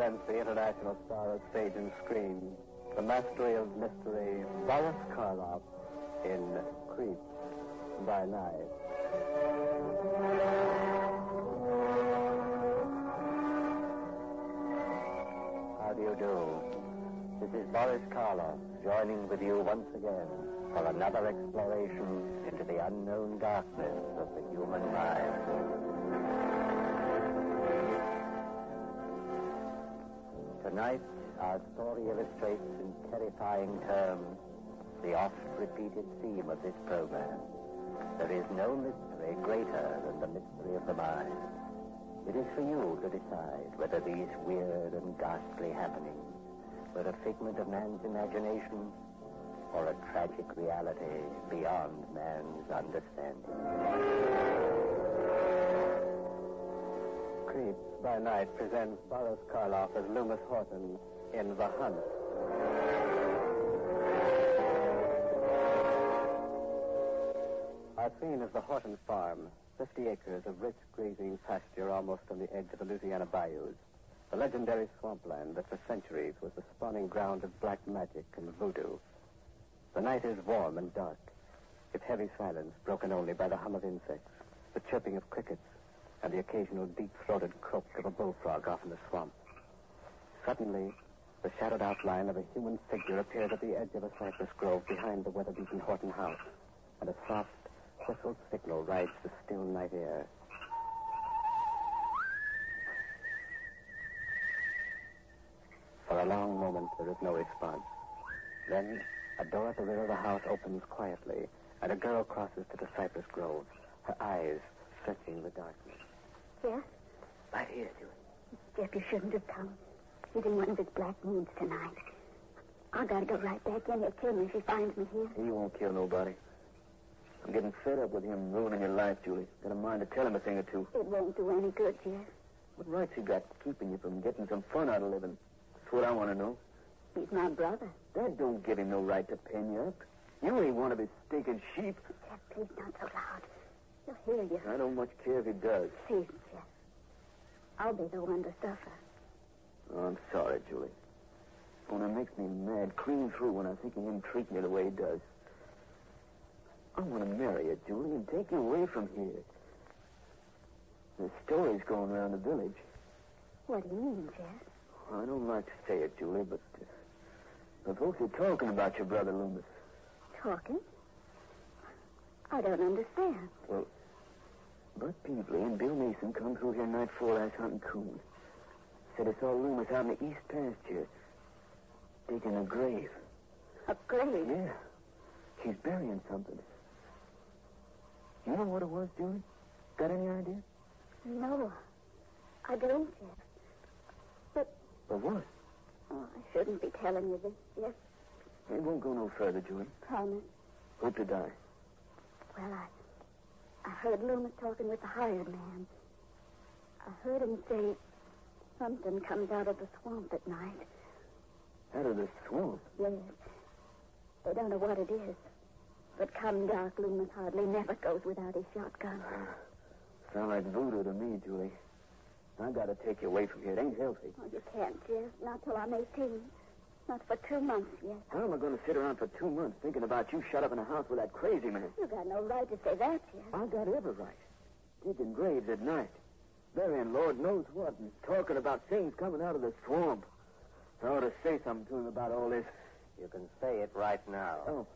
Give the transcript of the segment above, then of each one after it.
presents the international star of stage and screen, the mastery of mystery, Boris Karloff in Creep by Night. How do you do? This is Boris Karloff joining with you once again for another exploration into the unknown darkness of the human mind. Tonight, our story illustrates in terrifying terms the oft-repeated theme of this program. There is no mystery greater than the mystery of the mind. It is for you to decide whether these weird and ghastly happenings were a figment of man's imagination or a tragic reality beyond man's understanding. Creep by Night presents Boris Karloff as Loomis Horton in The Hunt. Our scene is the Horton farm, 50 acres of rich grazing pasture almost on the edge of the Louisiana bayous. The legendary swampland that for centuries was the spawning ground of black magic and voodoo. The night is warm and dark, its heavy silence broken only by the hum of insects, the chirping of crickets, and the occasional deep-throated croak of a bullfrog off in the swamp. Suddenly, the shadowed outline of a human figure appears at the edge of a cypress grove behind the weather-beaten Horton house, and a soft, whistled signal rides the still night air. For a long moment, there is no response. Then, a door at the rear of the house opens quietly, and a girl crosses to the cypress grove, her eyes searching the darkness. Yes? Right here, Julie. Jeff, you shouldn't have come. He's in one of his black moods tonight. I gotta go right back in. He'll kill me if he finds me here. He won't kill nobody. I'm getting fed up with him ruining your life, Julie. Got a mind to tell him a thing or two. It won't do any good, Jeff. What rights he got keeping you from getting some fun out of living? That's what I want to know. He's my brother. That don't give him no right to pen you up. You ain't one of his stinking sheep. Jeff, please not so loud. He'll hear you. I don't much care if he does. Please, Jeff. I'll be the one to suffer. Oh, I'm sorry, Julie. Only it makes me mad clean through when I think of him treating you the way he does. I want to marry you, Julie, and take you away from here. There's stories going around the village. What do you mean, Jeff? Well, I don't like to say it, Julie, but the folks are talking about your brother Loomis. Talking? I don't understand. Well, Bud Peevely and Bill Mason come through here night before last hunting coon. Said they saw Loomis out in the east pasture digging a grave. A grave? Yeah. She's burying something. You know what it was, Julie? Got any idea? No. I don't, Jeff. But what? Oh, I shouldn't be telling you this, Jeff. It won't go no further, Julie. Promise. Hope to die. Well, I heard Loomis talking with the hired man. I heard him say something comes out of the swamp at night. Out of the swamp? Yes. They don't know what it is. But come dark, Loomis hardly never goes without his shotgun. Sound like voodoo to me, Julie. I gotta take you away from here. It ain't healthy. Oh, you can't, Jeff. Not till I'm 18. Not for 2 months yet. How am I going to sit around for 2 months thinking about you shut up in a house with that crazy man? You got no right to say that, Jeff. I got every right. Digging graves at night. Burying Lord knows what and talking about things coming out of the swamp. I ought to say something to him about all this. You can say it right now. Oh.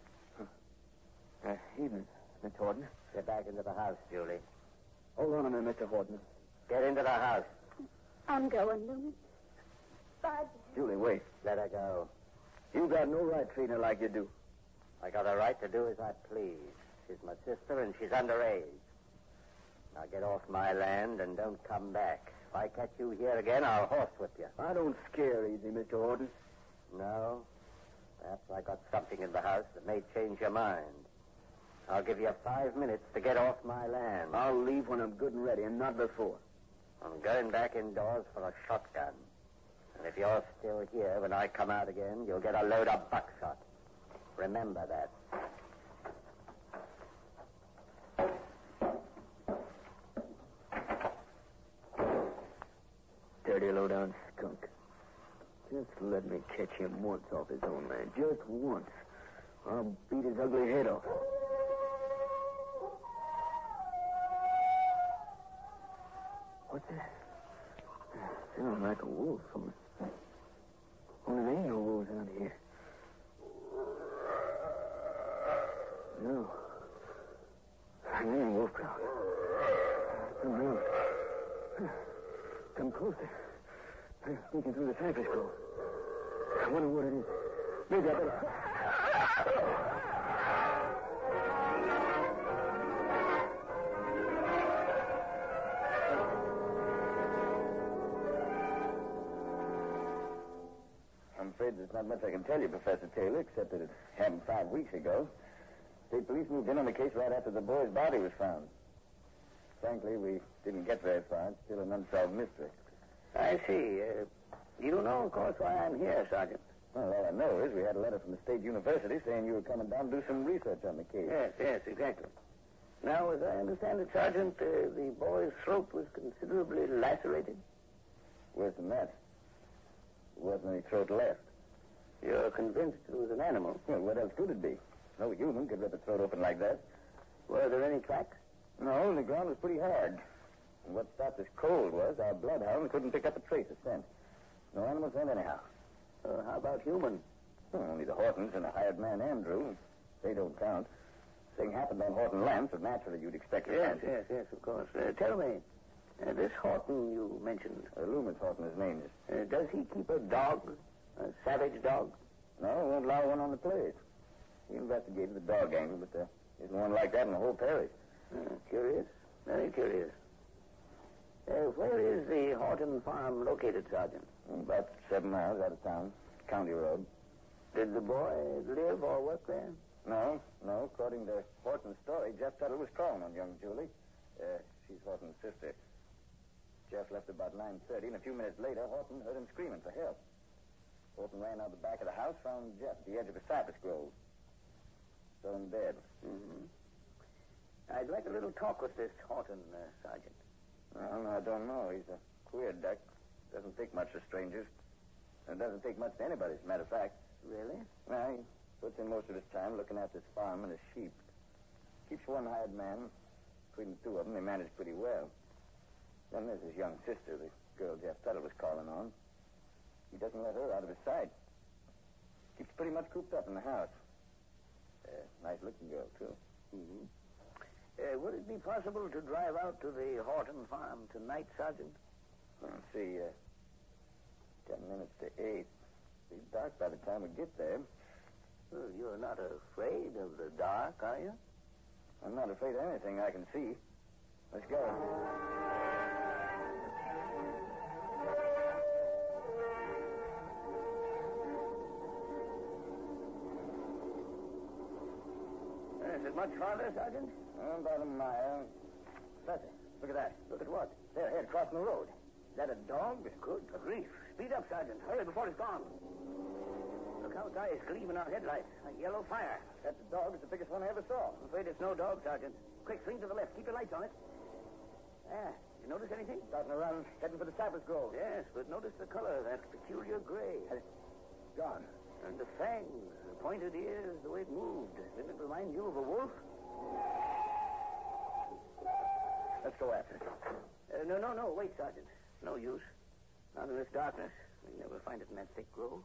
Evening, Mr. Horton. Get back into the house, Julie. Hold on a minute, Mr. Horton. Get into the house. I'm going, Loomis. Bye, Jeff. Julie, wait. Let her go. You got no right treating her like you do. I got a right to do as I please. She's my sister and she's underage. Now get off my land and don't come back. If I catch you here again, I'll horsewhip you. I don't scare easy, Mr. Horton. No? Perhaps I got something in the house that may change your mind. I'll give you 5 minutes to get off my land. I'll leave when I'm good and ready, and not before. I'm going back indoors for a shotgun. And if you're still here when I come out again, you'll get a load of buckshot. Remember that. Dirty, low-down skunk. Just let me catch him once off his own land. Just once. I'll beat his ugly head off. What's that? Sounds like a wolf. Only there ain't no wolves out here. No. There ain't wolf growl. Something else. Come closer. Sneaking through the cypress grove. I wonder what it is. Maybe I better... I'm afraid there's not much I can tell you, Professor Taylor, except that it happened 5 weeks ago. State police moved in on the case right after the boy's body was found. Frankly, we didn't get very far. It's still an unsolved mystery. I see. You know, of course, why I'm here, Sergeant. Well, all I know is we had a letter from the State University saying you were coming down to do some research on the case. Yes, exactly. Now, as I understand it, Sergeant, the boy's throat was considerably lacerated. Worse than that. There wasn't any throat left. You're convinced it was an animal? Well, what else could it be? No human could rip a throat open like that. Were there any tracks? No, the ground was pretty hard. And what stopped us cold was our bloodhound couldn't pick up a trace of scent. No animal scent anyhow. How about human? Well, only the Hortons and a hired man, Andrew. They don't count. Thing happened on Horton land, so naturally you'd expect it. Yes, of course. Tell me, this Horton you mentioned. Loomis Horton, his name is. Does he keep a dog? A savage dog? No, won't allow one on the place. We investigated the dog angle, but there isn't one like that in the whole parish. Curious. Very curious. Where is the Horton farm located, Sergeant? About 7 miles out of town. County road. Did the boy live or work there? No. According to Horton's story, Jeff Tuttle was calling on young Julie. She's Horton's sister. Jeff left about 9:30, and a few minutes later, Horton heard him screaming for help. Horton ran out the back of the house, found Jeff at the edge of a cypress grove. Saw him dead. Mm-hmm. I'd like a little talk with this Horton, Sergeant. Well, I don't know. He's a queer duck. Doesn't take much to strangers. And doesn't take much to anybody, as a matter of fact. Really? No, he puts in most of his time looking after his farm and his sheep. Keeps one hired man. Between the two of them, they manage pretty well. Then there's his young sister, the girl Jeff Tuttle was calling on. He doesn't let her out of his sight. Keeps pretty much cooped up in the house. Nice-looking girl, too. Mm-hmm. Would it be possible to drive out to the Horton farm tonight, Sergeant? Let's see, 10 minutes to 8. It'll be dark by the time we get there. Well, you're not afraid of the dark, are you? I'm not afraid of anything I can see. Let's go. Is it much farther, Sergeant? About a mile. Nothing. Look at that. Look at what? There, ahead, crossing the road. Is that a dog? Good grief. Speed up, Sergeant. Hurry before it's gone. Look how its eyes gleam in our headlights. A yellow fire. That's a dog. It's the biggest one I ever saw. I'm afraid it's no dog, Sergeant. Quick, swing to the left. Keep your lights on it. Did you notice anything? Starting to run, heading for the cypress grove. Yes, but notice the color, that peculiar gray. Gone. And the fangs, the pointed ears, the way it moved. Didn't it remind you of a wolf? Let's go after it. No. Wait, Sergeant. No use. Not in this darkness. We'd never find it in that thick grove.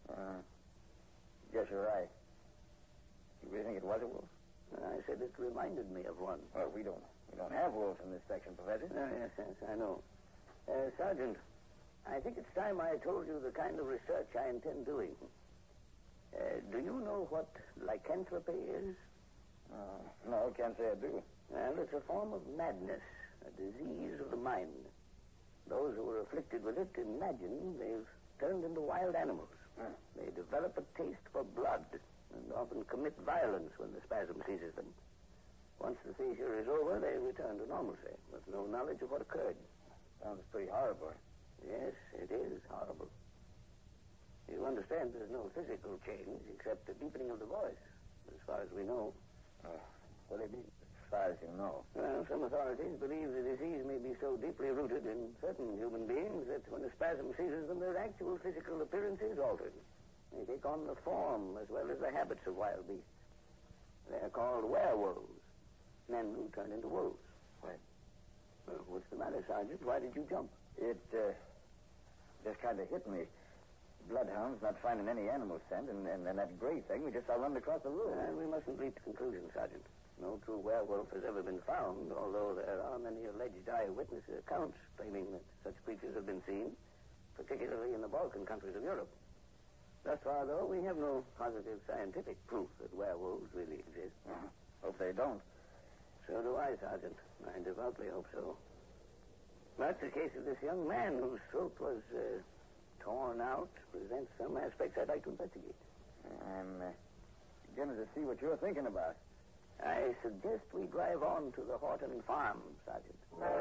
Guess you're right. You really think it was a wolf? I said it reminded me of one. Well, we don't have wolves in this section, Professor. Yes, I know. Sergeant, I think it's time I told you the kind of research I intend doing. Do you know what lycanthropy is? No, can't say I do. Well, it's a form of madness, a disease of the mind. Those who are afflicted with it imagine they've turned into wild animals. They develop a taste for blood and often commit violence when the spasm seizes them. Once the seizure is over, they return to normalcy with no knowledge of what occurred. Sounds pretty horrible. Yes, it is horrible. You understand there's no physical change except the deepening of the voice, as far as we know. What do you mean? far as you know. Well, some authorities believe the disease may be so deeply rooted in certain human beings that when a spasm seizes them, their actual physical appearance is altered. They take on the form as well as the habits of wild beasts. They're called werewolves. Men who turn into wolves. Right. Well, what's the matter, Sergeant? Why did you jump? It just kind of hit me. Bloodhounds not finding any animal scent, and that gray thing we just saw run across the road. We mustn't leap to conclusions, Sergeant. No true werewolf has ever been found, although there are many alleged eyewitness accounts claiming that such creatures have been seen, particularly in the Balkan countries of Europe. Thus far, though, we have no positive scientific proof that werewolves really exist. Hope they don't. So do I, Sergeant. I devoutly hope so. But the case of this young man whose throat was torn out presents some aspects I'd like to investigate. I'm beginning to see what you're thinking about. I suggest we drive on to the Horton farm, Sergeant.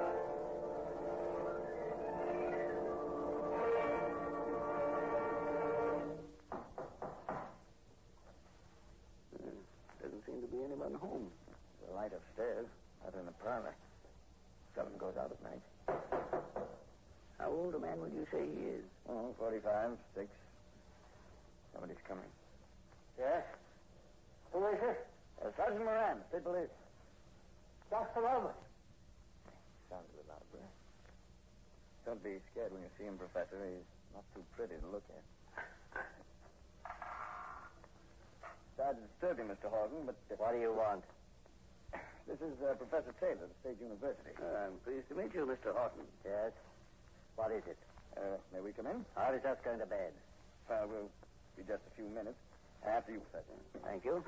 Doesn't seem to be anyone home. The light upstairs, out in the parlor. Seldom goes out at night. How old a man would you say he is? 45, 6. Somebody's coming. Yes? Who is it? Sergeant Moran, State Police. Just a moment. Sounds a little out of breath. Don't be scared when you see him, Professor. He's not too pretty to look at. Sorry to disturb you, Mr. Horton, but... What do you want? This is Professor Taylor of the State University. I'm pleased to meet you, Mr. Horton. Yes? What is it? May we come in? I was just going to bed. We'll be just a few minutes. After you, Professor. Thank you.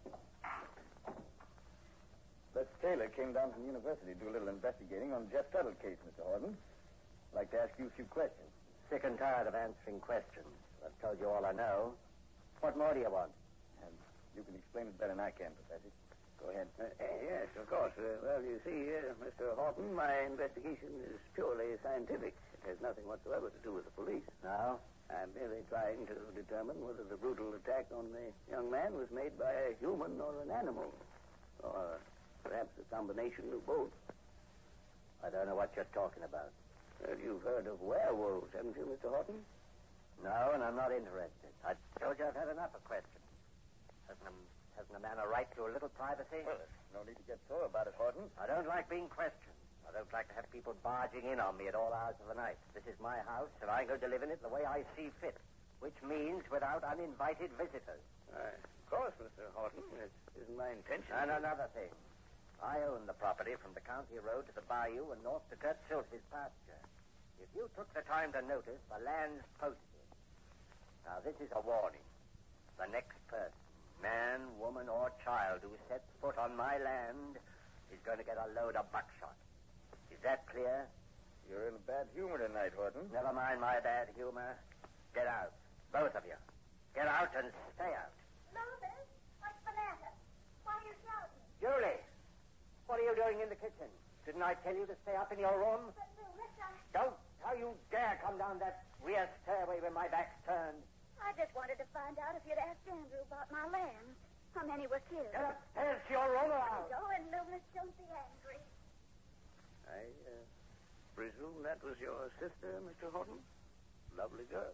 Professor Taylor came down from the university to do a little investigating on Jeff Tuttle's case, Mr. Horton. I'd like to ask you a few questions. Sick and tired of answering questions. I've told you all I know. What more do you want? And you can explain it better than I can, Professor. Go ahead. Yes, of course. Well, you see, Mr. Horton, my investigation is purely scientific. It has nothing whatsoever to do with the police. No? I'm merely trying to determine whether the brutal attack on the young man was made by a human or an animal. Or perhaps a combination of both. I don't know what you're talking about. Well, you've heard of werewolves, haven't you, Mr. Horton? No, and I'm not interested. I told you I've had enough of questions. Hasn't a man a right to a little privacy? Well, there's no need to get sore about it, Horton. I don't like being questioned. I don't like to have people barging in on me at all hours of the night. This is my house, and I'm going to live in it the way I see fit, which means without uninvited visitors. Of course, Mr. Horton. It isn't my intention. And another thing. I own the property from the county road to the bayou and north to Kurt Schultz's pasture. If you took the time to notice, the land's posted. Now, this is a warning. The next person, man, woman, or child who sets foot on my land is going to get a load of buckshot. Is that clear? You're in a bad humor tonight, Horton. Never mind my bad humor. Get out. Both of you. Get out and stay out. Moses, what's the matter? Why are you shouting? Julie, what are you doing in the kitchen? Didn't I tell you to stay up in your room? But, Lewis, Don't how you dare come down that rear stairway with my back's turned. I just wanted to find out if you'd asked Andrew about my land. How many were killed? Get upstairs to your room or I'll... Go and Lewis, don't be angry. I presume that was your sister, Mr. Horton? Lovely girl.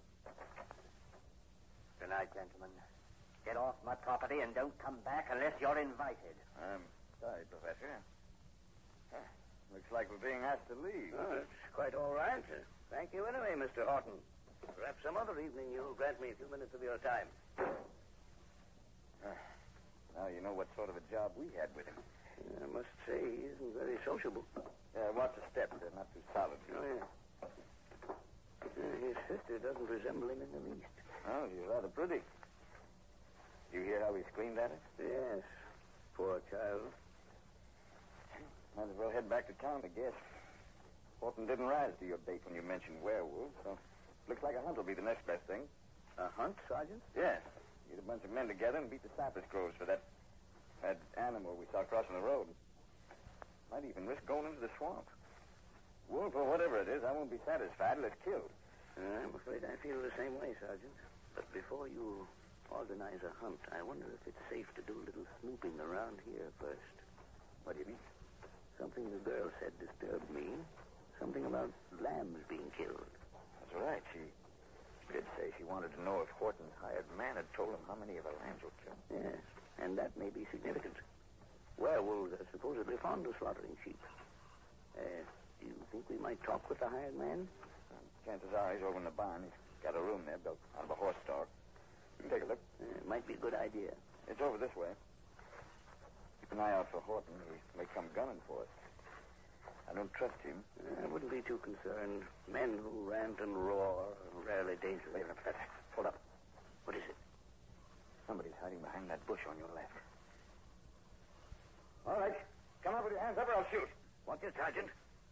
Good night, gentlemen. Get off my property and don't come back unless you're invited. I'm sorry, Professor. Looks like we're being asked to leave. Oh, it's quite all right. Thank you anyway, Mr. Horton. Perhaps some other evening you'll grant me a few minutes of your time. Now you know what sort of a job we had with him. I must say he isn't very sociable. Watch the steps. They're not too solid. Oh, yeah. His sister doesn't resemble him in the least. Oh, she's rather pretty. You hear how he screamed at her? Yes. Poor child. Might as well head back to town, I guess. Horton didn't rise to your bait when you mentioned werewolves, so looks like a hunt will be the next best thing. A hunt, Sergeant? Yes. Get a bunch of men together and beat the cypress groves for that animal we saw crossing the road. Might even risk going into the swamp. Wolf or whatever it is, I won't be satisfied till it's killed. I'm afraid I feel the same way, Sergeant. But before you organize a hunt, I wonder if it's safe to do a little snooping around here first. What do you mean? Something the girl said disturbed me. Something about lambs being killed. That's right. She did say she wanted to know if Horton's hired man had told him how many of her lambs were killed. Yes, and that may be significant. Werewolves are supposedly fond of slaughtering sheep. Do you think we might talk with the hired man? Chances are he's over in the barn. He's got a room there built out of a horse stall. You can take a look. It might be a good idea. It's over this way. Keep an eye out for Horton. He may come gunning for us. I don't trust him. I wouldn't be too concerned. Men who rant and roar are rarely dangerous. Wait a minute, Professor. Hold up. What is it? Somebody's hiding behind that bush on your left. All right. Come up with your hands up or I'll shoot. Watch it, Sergeant.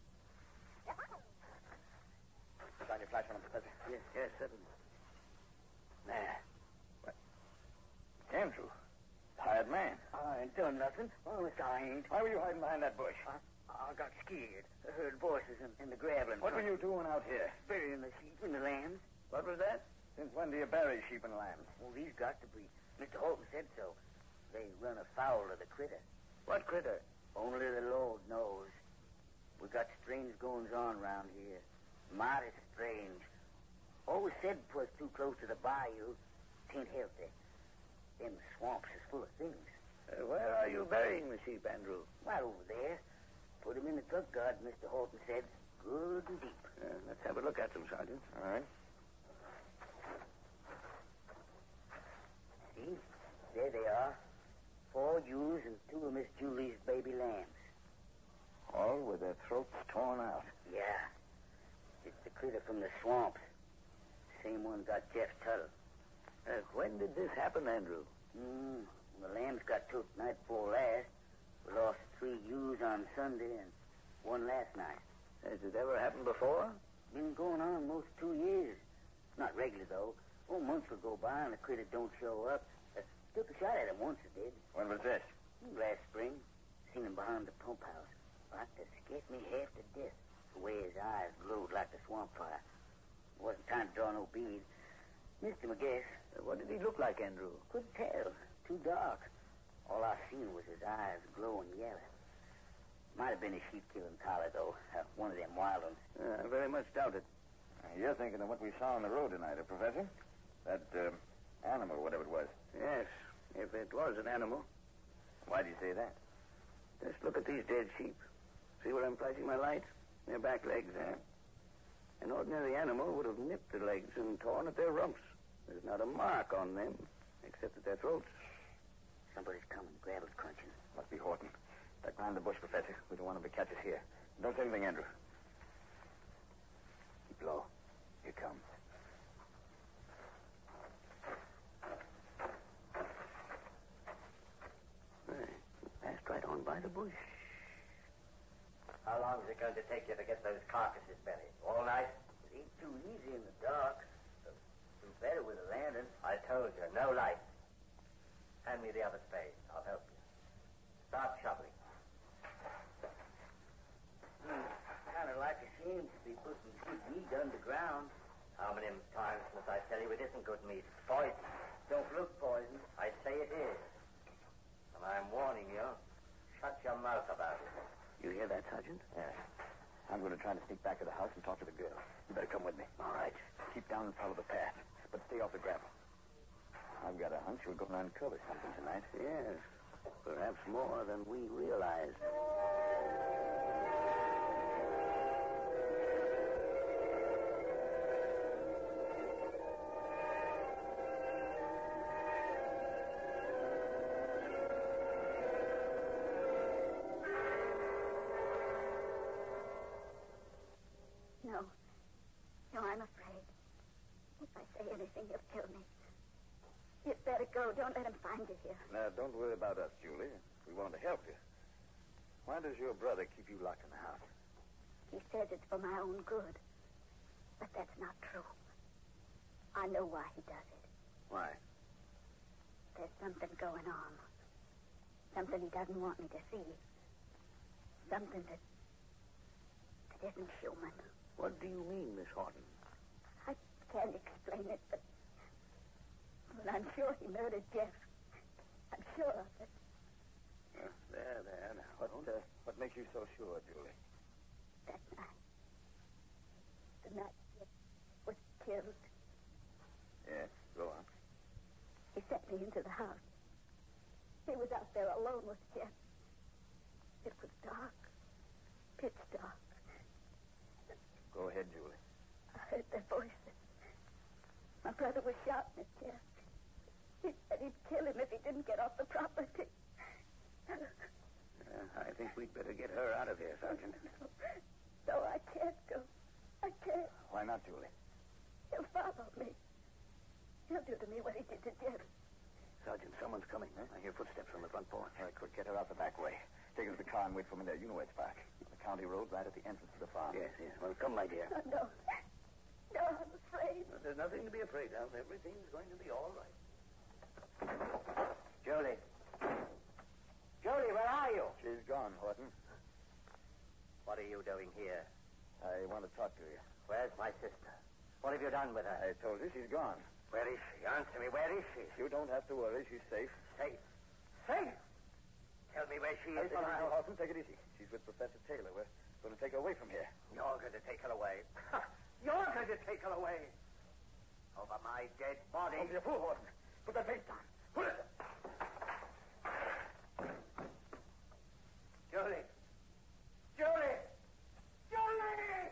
Shine your flash on him, Professor. Yes, certainly. There. What? It's Andrew. The hired man. I ain't doing nothing. Honest, I ain't. Why were you hiding behind that bush? I got scared. I heard voices in the gravel. What were you doing out here? Burying the sheep and the lambs. What was that? Since when do you bury sheep and lambs? Well, these got to be. Mr. Holton said so. They run afoul of the critter. What critter? Only the Lord knows. We got strange goings on round here. Mighty strange. Always said 'twas too close to the bayou. Tain't healthy. Them swamps is full of things. Where are you burying the sheep, Andrew? Right over there. Put 'em in the truck guard, Mr. Horton said. Good and deep. Let's have a look at them, Sergeant. All right. See? There they are. 4 ewes and 2 of Miss Julie's baby lambs. All with their throats torn out. Yeah. It's the critter from the swamps. Same one got Jeff Tuttle. When did this happen, Andrew? The lambs got took night before last. We lost 3 ewes on Sunday and 1 last night. Has it ever happened before? Been going on most 2 years. Not regular, though. Months will go by and the critter don't show up. Took a shot at him once, it did. When was this? Last spring. Seen him behind the pump house. Like to scared me half to death. The way his eyes glowed like the swamp fire. Wasn't time to draw no bead. Missed him, I guess. What did he look like, Andrew? Couldn't tell. Too dark. All I seen was his eyes glowing yellow. Might have been a sheep-killing collie, though. One of them wild ones. I very much doubt it. You're thinking of what we saw on the road tonight, Professor? That animal, whatever it was. Yes, if it was an animal. Why do you say that? Just look at these dead sheep. See where I'm flashing my light? Their back legs, An ordinary animal would have nipped the legs and torn at their rumps. There's not a mark on them, except at their throats. Somebody's coming. Gravel's crunching. Must be Horton. Duck behind the bush, Professor. We don't want him to catch us here. Don't say anything, Andrew. Keep low. Here comes. Passed right on by the bush. How long is it going to take you to get those carcasses buried? All night? It ain't too easy in the dark. Do better with a lantern. I told you, no light. Hand me the other spade. I'll help you. Start shoveling. Kind of like a shame to be putting good meat underground. How many times must I tell you it isn't good meat? It's poison. Don't look poison. I say it is. And I'm warning you. Shut your mouth about it. You hear that, Sergeant? Yeah. I'm going to try to sneak back to the house and talk to the girl. You better come with me. All right. Keep down and follow the path, but stay off the gravel. I've got a hunch we're going to uncover something tonight. Yes. Perhaps more than we realize. No, I'm afraid. If I say anything, he'll kill me. You'd better go. Don't let him find you here. Now, don't worry about us, Julie. We want to help you. Why does your brother keep you locked in the house? He says it's for my own good. But that's not true. I know why he does it. Why? There's something going on. Something he doesn't want me to see. Something that isn't human. What do you mean, Miss Horton? I can't explain it, but I'm sure he murdered Jeff. I'm sure of it. There. Now, What makes you so sure, Julie? That night. The night Jeff was killed. Yes, go on. He sent me into the house. He was out there alone with Jeff. It was dark. Pitch dark. Go ahead, Julie. I heard their voices. My brother was shouting at Jeff. He said he'd kill him if he didn't get off the property. I think we'd better get her out of here, Sergeant. No, I can't go. I can't. Why not, Julie? He'll follow me. He'll do to me what he did to Jeff. Sergeant, someone's coming. Huh? I hear footsteps from the front porch. All right, quick, get her out the back way. Take her to the car and wait for me there. You know where it's parked. The county road right at the entrance to the farm. Yes. Well, come, my dear. No. No, I'm afraid. Well, there's nothing to be afraid of. Everything's going to be all right. Julie. Julie, where are you? She's gone, Horton. What are you doing here? I want to talk to you. Where's my sister? What have you done with her? I told you she's gone. Where is she? Answer me. Where is she? You don't have to worry. She's safe. Safe. Safe? Tell me where she is. Take it easy, Horton. Take it easy. She's with Professor Taylor. We're going to take her away from here. You're going to take her away. You're going to take her away. Over my dead body. Don't be a fool, Horton. Put that face down. Put it. Julie. Julie! Julie!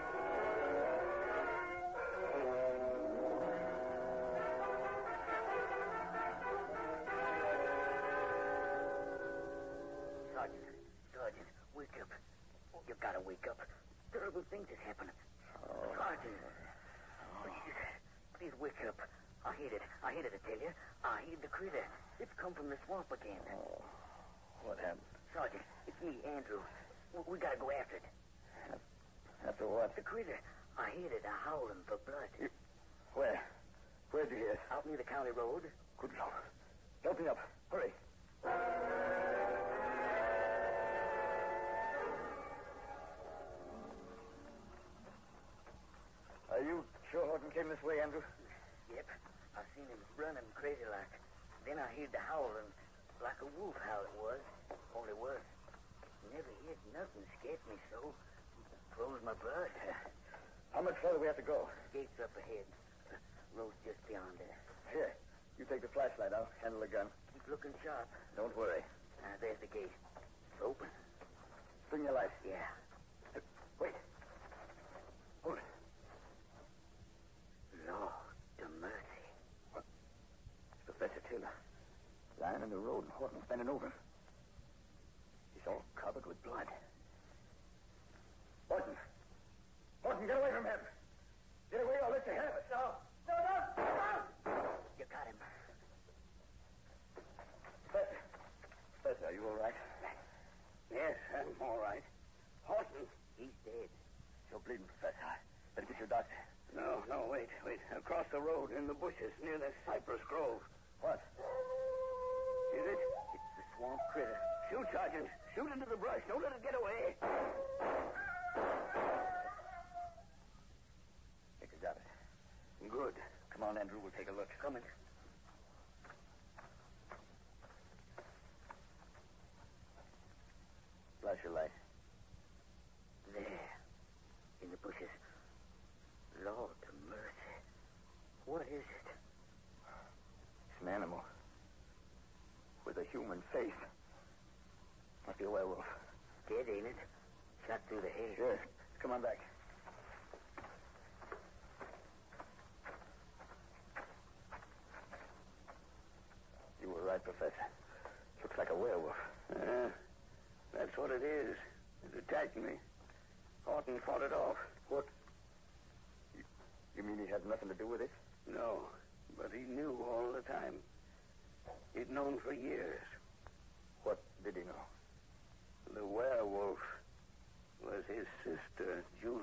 Sergeant, wake up. You've got to wake up. Terrible things have happened. Sergeant. Please wake up. I hate it, I tell you. I hate the critter. It's come from the swamp again. Oh, what happened? Sergeant, it's me, Andrew. We gotta go after it. After what? The critter. I hate it, howling for blood. Where? Where'd you hear it? Out near the county road. Good Lord. Help me up. Hurry. Are you sure Horton came this way, Andrew? Yep. I seen him running crazy like. Then I heard the howling, like a wolf howl it was. Only worse. Never heard nothing scared me so. Froze my blood. How much further we have to go? Gate's up ahead. Road's just beyond there. Here, you take the flashlight. I'll handle the gun. Keep looking sharp. Don't worry. There's the gate. It's open. Bring your light. Yeah. Wait. Hold it. Lord to mercy. What? It's Professor Taylor. Lying in the road and Horton bending over him. He's all covered with blood. Horton! Horton, get away from him! Get away or I'll let you have it. No! You got him. Professor, are you all right? Yes, I'm all right. Horton, he's dead. You're bleeding, Professor. Better get your doctor. No, wait. Across the road in the bushes near the cypress grove. What? Is it? It's the swamp critter. Shoot, Sergeant. Shoot into the brush. Don't let it get away. Think I got it. Good. Come on, Andrew. We'll take a look. Coming. Flash your light. There. In the bushes. Lord to mercy. What is it? It's an animal. With a human face. Must be a werewolf. Dead, ain't it? Shot through the head. Yes. Come on back. You were right, Professor. Looks like a werewolf. That's what it is. It attacked me. Horton fought it off. What? You mean he had nothing to do with it? No, but he knew all the time. He'd known for years. What did he know? The werewolf was his sister, Julie.